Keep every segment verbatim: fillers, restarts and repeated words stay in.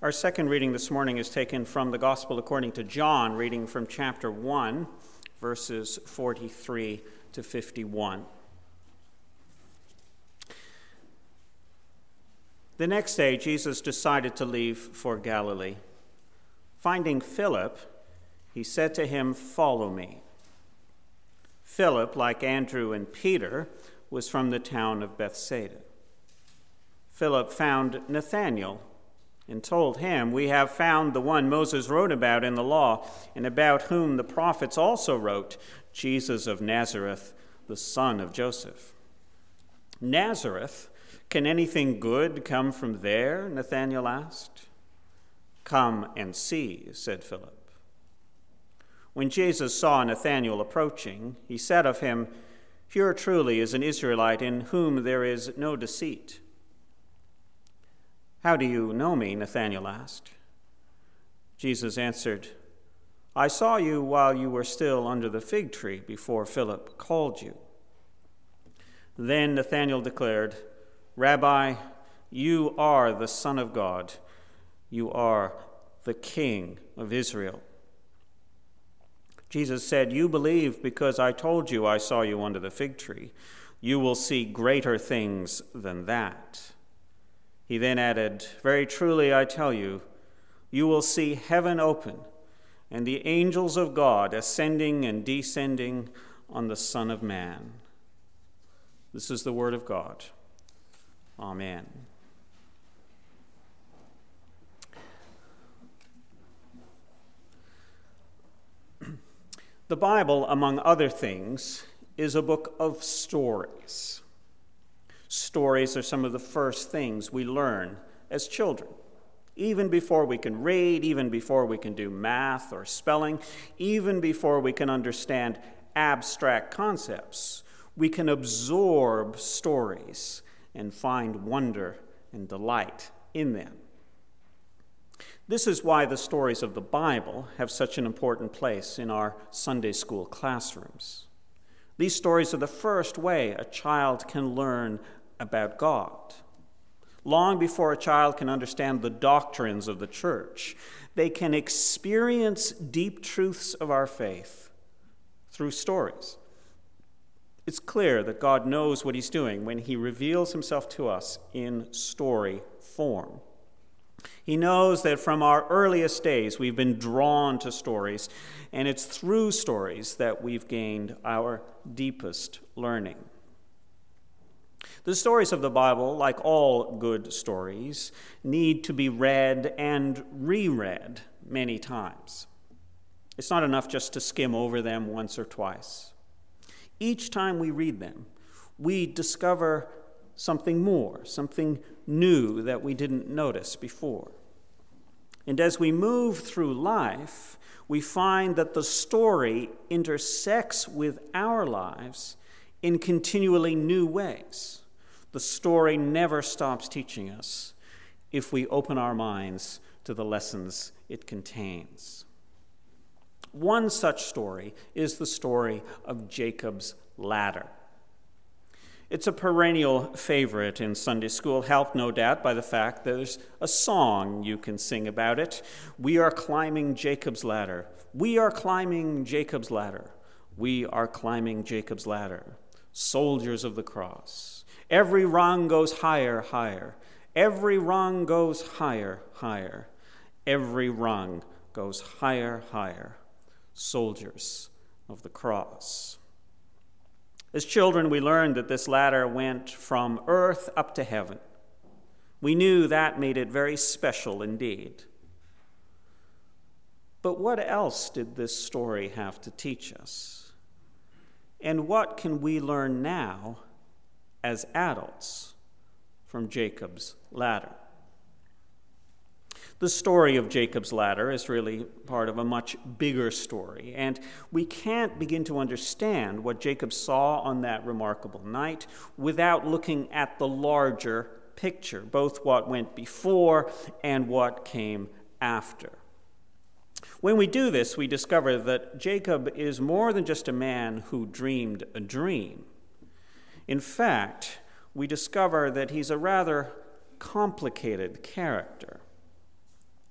Our second reading this morning is taken from the Gospel according to John, reading from chapter one, verses forty-three to fifty-one. The next day, Jesus decided to leave for Galilee. Finding Philip, he said to him, "Follow me." Philip, like Andrew and Peter, was from the town of Bethsaida. Philip found Nathanael and told him, "We have found the one Moses wrote about in the law, and about whom the prophets also wrote, Jesus of Nazareth, the son of Joseph." "Nazareth? Can anything good come from there?" Nathanael asked. "Come and see," said Philip. When Jesus saw Nathanael approaching, he said of him, "Here truly is an Israelite in whom there is no deceit." "How do you know me?" Nathanael asked. Jesus answered, "I saw you while you were still under the fig tree before Philip called you." Then Nathanael declared, "Rabbi, you are the Son of God. You are the King of Israel." Jesus said, "You believe because I told you I saw you under the fig tree. You will see greater things than that." He then added, "Very truly I tell you, you will see heaven open and the angels of God ascending and descending on the Son of Man." This is the word of God. Amen. The Bible, among other things, is a book of stories. Stories are some of the first things we learn as children. Even before we can read, even before we can do math or spelling, even before we can understand abstract concepts, we can absorb stories and find wonder and delight in them. This is why the stories of the Bible have such an important place in our Sunday school classrooms. These stories are the first way a child can learn about God. Long before a child can understand the doctrines of the church, they can experience deep truths of our faith through stories. It's clear that God knows what he's doing when he reveals himself to us in story form. He knows that from our earliest days we've been drawn to stories, and it's through stories that we've gained our deepest learning. The stories of the Bible, like all good stories, need to be read and reread many times. It's not enough just to skim over them once or twice. Each time we read them, we discover something more, something new that we didn't notice before. And as we move through life, we find that the story intersects with our lives in continually new ways. The story never stops teaching us if we open our minds to the lessons it contains. One such story is the story of Jacob's ladder. It's a perennial favorite in Sunday school, helped no doubt by the fact there's a song you can sing about it. We are climbing Jacob's ladder. We are climbing Jacob's ladder. We are climbing Jacob's ladder. Soldiers of the cross. Every rung goes higher, higher. Every rung goes higher, higher. Every rung goes higher, higher. Soldiers of the cross. As children, we learned that this ladder went from earth up to heaven. We knew that made it very special indeed. But what else did this story have to teach us? And what can we learn now as adults from Jacob's ladder? The story of Jacob's ladder is really part of a much bigger story, and we can't begin to understand what Jacob saw on that remarkable night without looking at the larger picture, both what went before and what came after. When we do this, we discover that Jacob is more than just a man who dreamed a dream. In fact, we discover that he's a rather complicated character.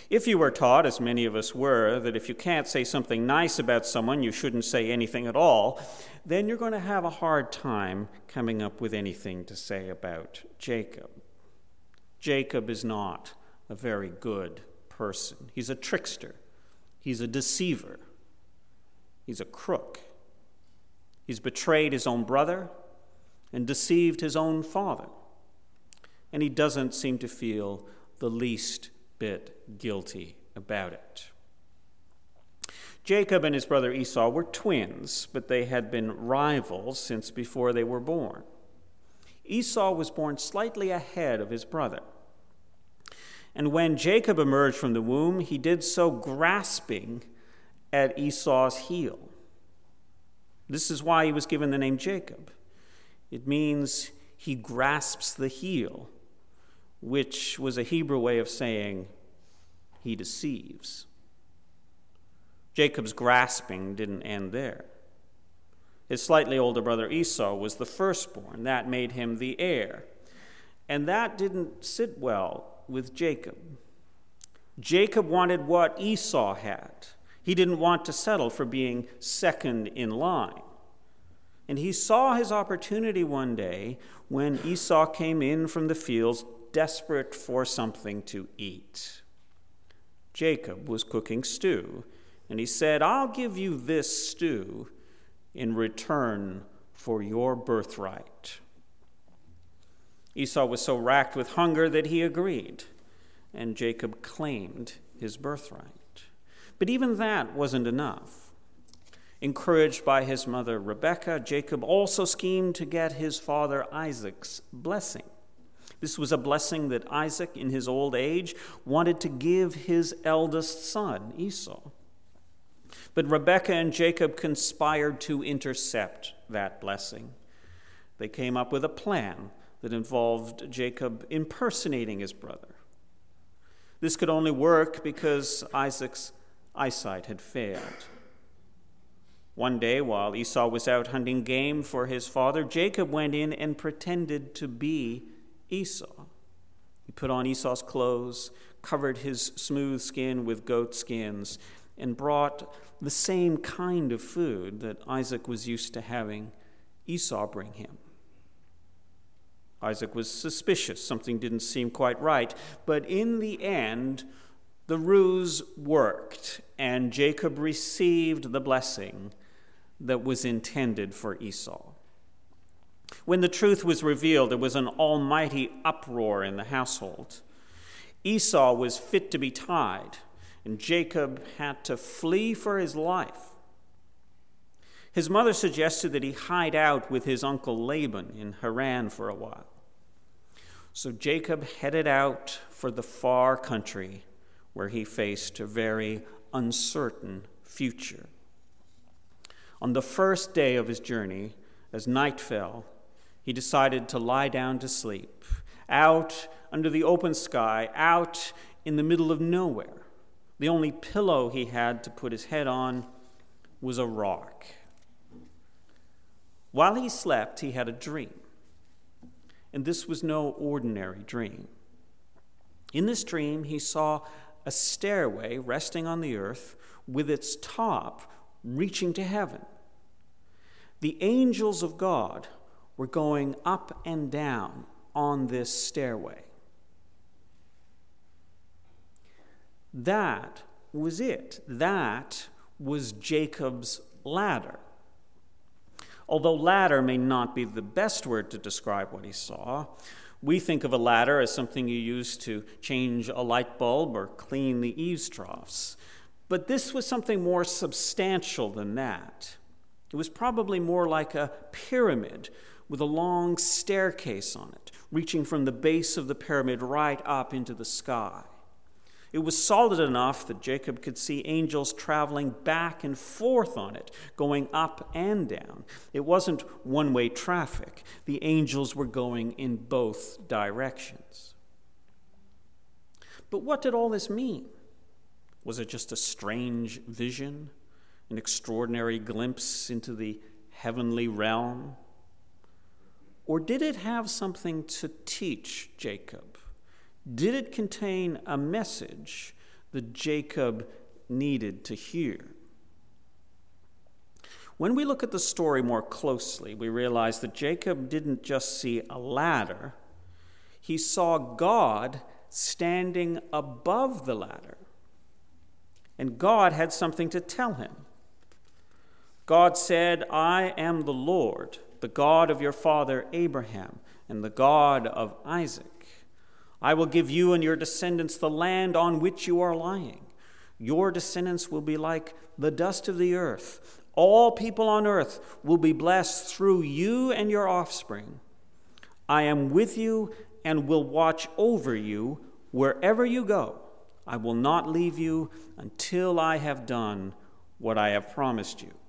If you were taught, as many of us were, that if you can't say something nice about someone, you shouldn't say anything at all, then you're going to have a hard time coming up with anything to say about Jacob. Jacob is not a very good person. He's a trickster. He's a deceiver. He's a crook. He's betrayed his own brother and deceived his own father. And he doesn't seem to feel the least bit guilty about it. Jacob and his brother Esau were twins, but they had been rivals since before they were born. Esau was born slightly ahead of his brother. And when Jacob emerged from the womb, he did so grasping at Esau's heel. This is why he was given the name Jacob. It means he grasps the heel, which was a Hebrew way of saying he deceives. Jacob's grasping didn't end there. His slightly older brother Esau was the firstborn. That made him the heir. And that didn't sit well with Jacob. Jacob wanted what Esau had. He didn't want to settle for being second in line. And he saw his opportunity one day when Esau came in from the fields desperate for something to eat. Jacob was cooking stew, and he said, "I'll give you this stew in return for your birthright." Esau was so racked with hunger that he agreed, and Jacob claimed his birthright. But even that wasn't enough. Encouraged by his mother Rebekah, Jacob also schemed to get his father Isaac's blessing. This was a blessing that Isaac, in his old age, wanted to give his eldest son, Esau. But Rebekah and Jacob conspired to intercept that blessing. They came up with a plan that involved Jacob impersonating his brother. This could only work because Isaac's eyesight had failed. One day, while Esau was out hunting game for his father, Jacob went in and pretended to be Esau. He put on Esau's clothes, covered his smooth skin with goat skins, and brought the same kind of food that Isaac was used to having Esau bring him. Isaac was suspicious. Something didn't seem quite right. But in the end, the ruse worked, and Jacob received the blessing that was intended for Esau. When the truth was revealed, there was an almighty uproar in the household. Esau was fit to be tied, and Jacob had to flee for his life. His mother suggested that he hide out with his uncle Laban in Haran for a while. So Jacob headed out for the far country where he faced a very uncertain future. On the first day of his journey, as night fell, he decided to lie down to sleep, out under the open sky, out in the middle of nowhere. The only pillow he had to put his head on was a rock. While he slept, he had a dream. And this was no ordinary dream. In this dream, he saw a stairway resting on the earth with its top reaching to heaven. The angels of God were going up and down on this stairway. That was it. That was Jacob's ladder. Although ladder may not be the best word to describe what he saw, we think of a ladder as something you use to change a light bulb or clean the eaves troughs. But this was something more substantial than that. It was probably more like a pyramid with a long staircase on it, reaching from the base of the pyramid right up into the sky. It was solid enough that Jacob could see angels traveling back and forth on it, going up and down. It wasn't one-way traffic. The angels were going in both directions. But what did all this mean? Was it just a strange vision, an extraordinary glimpse into the heavenly realm? Or did it have something to teach Jacob? Did it contain a message that Jacob needed to hear. When we look at the story more closely, we realize that Jacob didn't just see a ladder. He saw God standing above the ladder. And God had something to tell him. God said, "I am the Lord, the God of your father Abraham, and the God of Isaac. I will give you and your descendants the land on which you are lying. Your descendants will be like the dust of the earth. All people on earth will be blessed through you and your offspring. I am with you and will watch over you wherever you go. I will not leave you until I have done what I have promised you."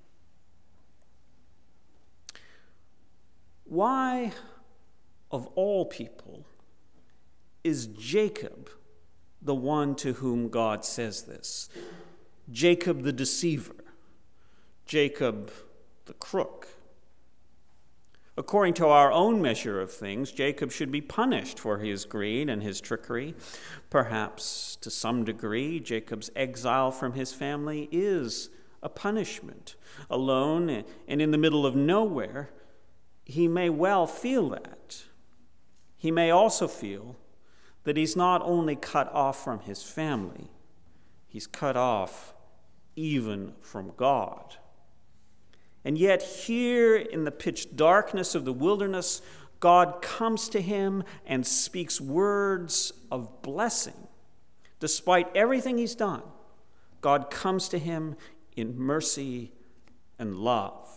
Why, of all people, is Jacob the one to whom God says this? Jacob the deceiver, Jacob the crook. According to our own measure of things, Jacob should be punished for his greed and his trickery. Perhaps, to some degree, Jacob's exile from his family is a punishment. Alone and in the middle of nowhere, he may well feel that. He may also feel that he's not only cut off from his family, he's cut off even from God. And yet here in the pitch darkness of the wilderness, God comes to him and speaks words of blessing. Despite everything he's done, God comes to him in mercy and love.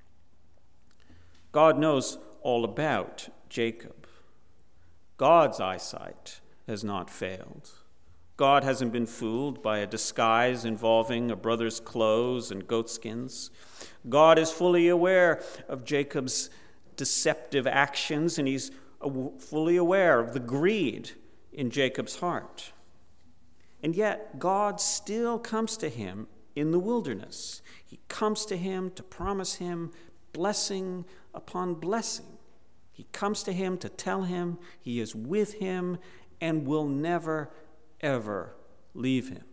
God knows all about Jacob. God's eyesight has not failed. God hasn't been fooled by a disguise involving a brother's clothes and goatskins. God is fully aware of Jacob's deceptive actions, and he's fully aware of the greed in Jacob's heart. And yet, God still comes to him in the wilderness. He comes to him to promise him blessing upon blessing. He comes to him to tell him he is with him and will never, ever leave him.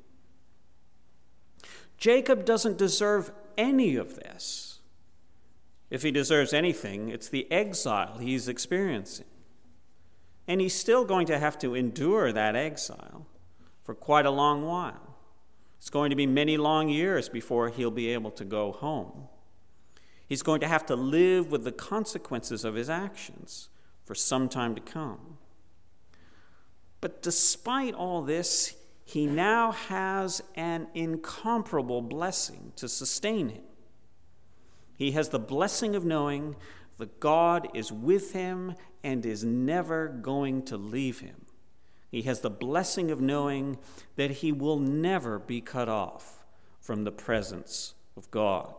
Jacob doesn't deserve any of this. If he deserves anything, it's the exile he's experiencing. And he's still going to have to endure that exile for quite a long while. It's going to be many long years before he'll be able to go home. He's going to have to live with the consequences of his actions for some time to come. But despite all this, he now has an incomparable blessing to sustain him. He has the blessing of knowing that God is with him and is never going to leave him. He has the blessing of knowing that he will never be cut off from the presence of God.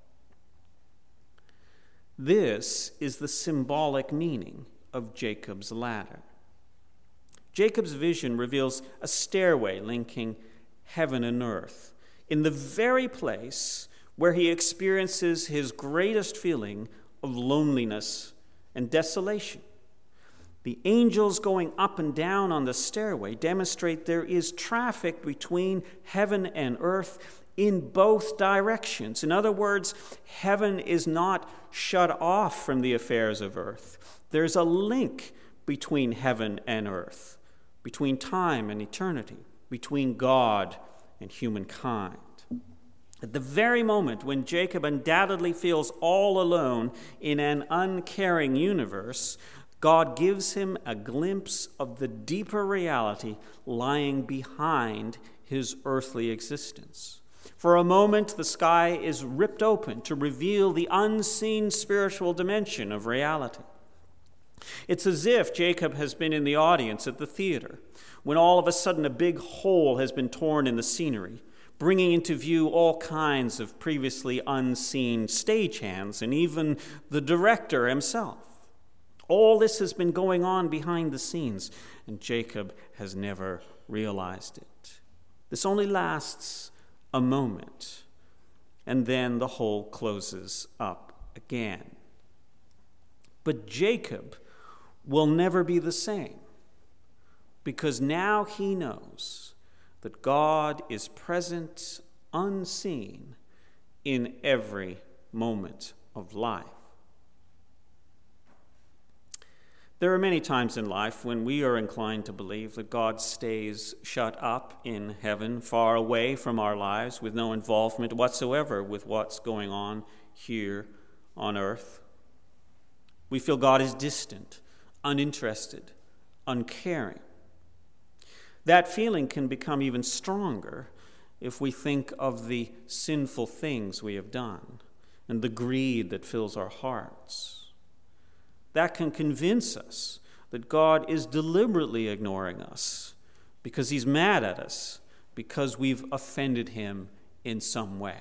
This is the symbolic meaning of Jacob's ladder. Jacob's vision reveals a stairway linking heaven and earth in the very place where he experiences his greatest feeling of loneliness and desolation. The angels going up and down on the stairway demonstrate there is traffic between heaven and earth in both directions. In other words, heaven is not shut off from the affairs of earth. There's a link between heaven and earth, between time and eternity, between God and humankind. At the very moment when Jacob undoubtedly feels all alone in an uncaring universe, God gives him a glimpse of the deeper reality lying behind his earthly existence. For a moment, the sky is ripped open to reveal the unseen spiritual dimension of reality. It's as if Jacob has been in the audience at the theater, when all of a sudden a big hole has been torn in the scenery, bringing into view all kinds of previously unseen stagehands and even the director himself. All this has been going on behind the scenes, and Jacob has never realized it. This only lasts a moment, and then the hole closes up again. But Jacob will never be the same, because now he knows that God is present unseen in every moment of life. There are many times in life when we are inclined to believe that God stays shut up in heaven, far away from our lives, with no involvement whatsoever with what's going on here on earth. We feel God is distant, uninterested, uncaring. That feeling can become even stronger if we think of the sinful things we have done and the greed that fills our hearts. That can convince us that God is deliberately ignoring us because he's mad at us, because we've offended him in some way.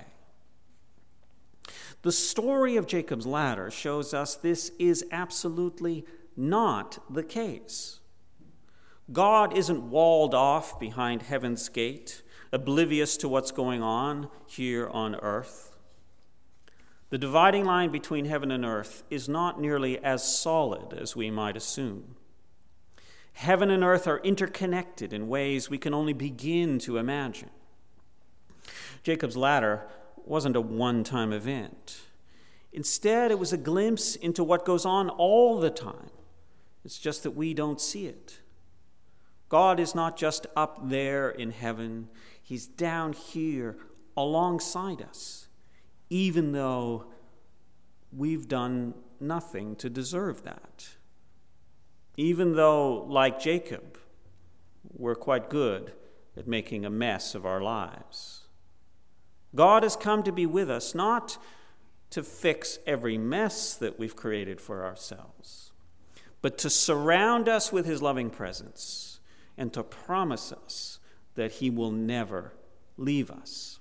The story of Jacob's ladder shows us this is absolutely not the case. God isn't walled off behind heaven's gate, oblivious to what's going on here on earth. The dividing line between heaven and earth is not nearly as solid as we might assume. Heaven and earth are interconnected in ways we can only begin to imagine. Jacob's ladder wasn't a one-time event. Instead, it was a glimpse into what goes on all the time. It's just that we don't see it. God is not just up there in heaven. He's down here alongside us, even though we've done nothing to deserve that. Even though, like Jacob, we're quite good at making a mess of our lives. God has come to be with us, not to fix every mess that we've created for ourselves, but to surround us with his loving presence and to promise us that he will never leave us.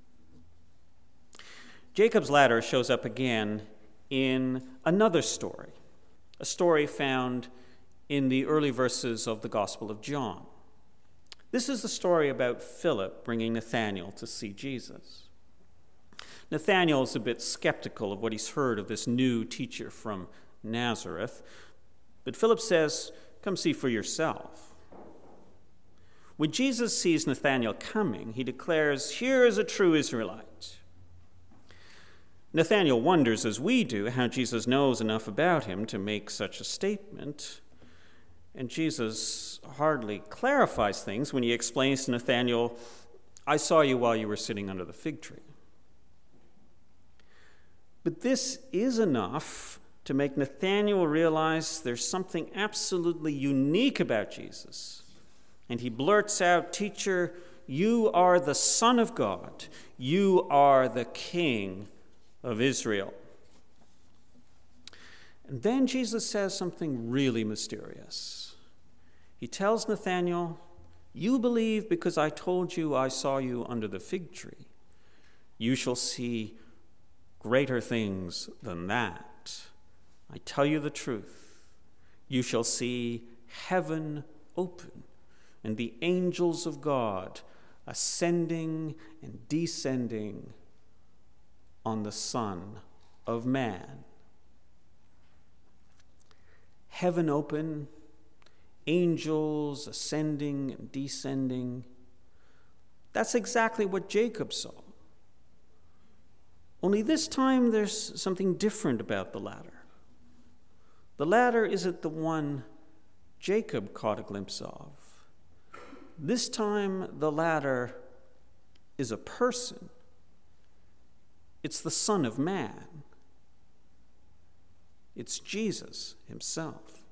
Jacob's ladder shows up again in another story, a story found in the early verses of the Gospel of John. This is the story about Philip bringing Nathanael to see Jesus. Nathanael is a bit skeptical of what he's heard of this new teacher from Nazareth, but Philip says, "Come see for yourself." When Jesus sees Nathanael coming, he declares, "Here is a true Israelite." Nathanael wonders, as we do, how Jesus knows enough about him to make such a statement. And Jesus hardly clarifies things when he explains to Nathanael, "I saw you while you were sitting under the fig tree." But this is enough to make Nathanael realize there's something absolutely unique about Jesus. And he blurts out, "Teacher, you are the Son of God. You are the King of Israel." And then Jesus says something really mysterious. He tells Nathanael, "You believe because I told you I saw you under the fig tree. You shall see greater things than that. I tell you the truth. You shall see heaven open and the angels of God ascending and descending on the Son of Man." Heaven open, angels ascending and descending. That's exactly what Jacob saw. Only this time there's something different about the ladder. The ladder isn't the one Jacob caught a glimpse of. This time the ladder is a person. It's the Son of Man. It's Jesus himself.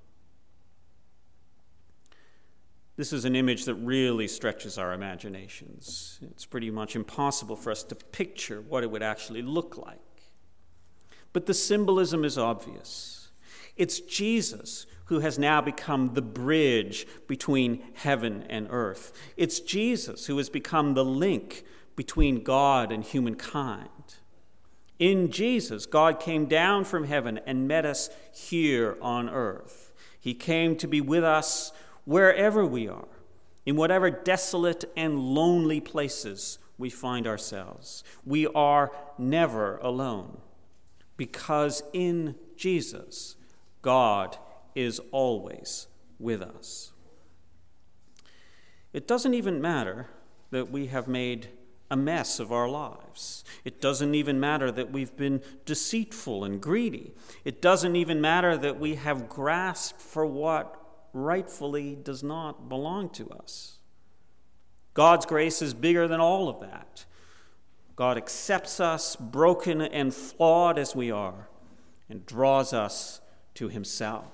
This is an image that really stretches our imaginations. It's pretty much impossible for us to picture what it would actually look like. But the symbolism is obvious. It's Jesus who has now become the bridge between heaven and earth. It's Jesus who has become the link between God and humankind. In Jesus, God came down from heaven and met us here on earth. He came to be with us wherever we are, in whatever desolate and lonely places we find ourselves. We are never alone, because in Jesus, God is always with us. It doesn't even matter that we have made a mess of our lives. It doesn't even matter that we've been deceitful and greedy. It doesn't even matter that we have grasped for what rightfully does not belong to us. God's grace is bigger than all of that. God accepts us, broken and flawed as we are, and draws us to himself.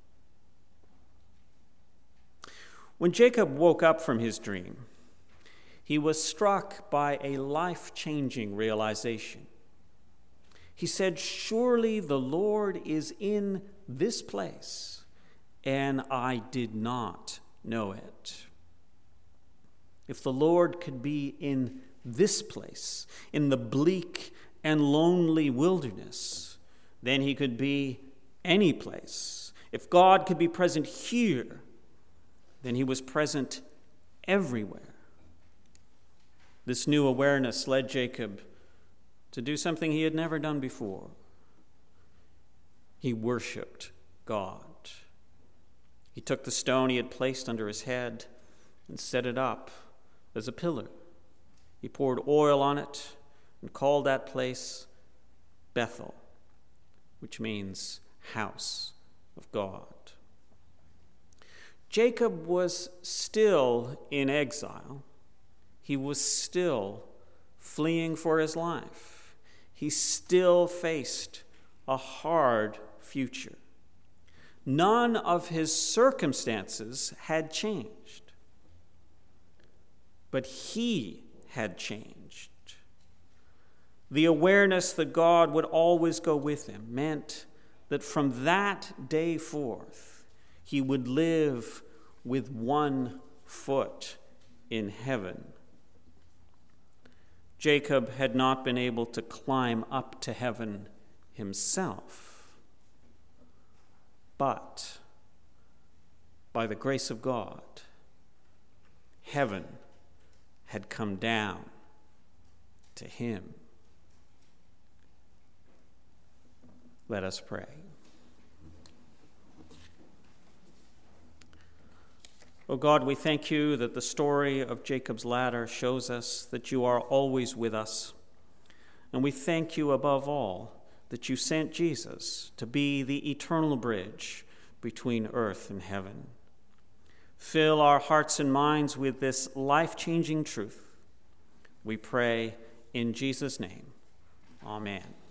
When Jacob woke up from his dream, he was struck by a life-changing realization. He said, "Surely the Lord is in this place, and I did not know it." If the Lord could be in this place, in the bleak and lonely wilderness, then he could be any place. If God could be present here, then he was present everywhere. This new awareness led Jacob to do something he had never done before. He worshiped God. He took the stone he had placed under his head and set it up as a pillar. He poured oil on it and called that place Bethel, which means house of God. Jacob was still in exile. He was still fleeing for his life. He still faced a hard future. None of his circumstances had changed, but he had changed. The awareness that God would always go with him meant that from that day forth, he would live with one foot in heaven. Jacob had not been able to climb up to heaven himself, but by the grace of God, heaven had come down to him. Let us pray. Oh God, we thank you that the story of Jacob's ladder shows us that you are always with us. And we thank you above all that you sent Jesus to be the eternal bridge between earth and heaven. Fill our hearts and minds with this life-changing truth. We pray in Jesus' name. Amen.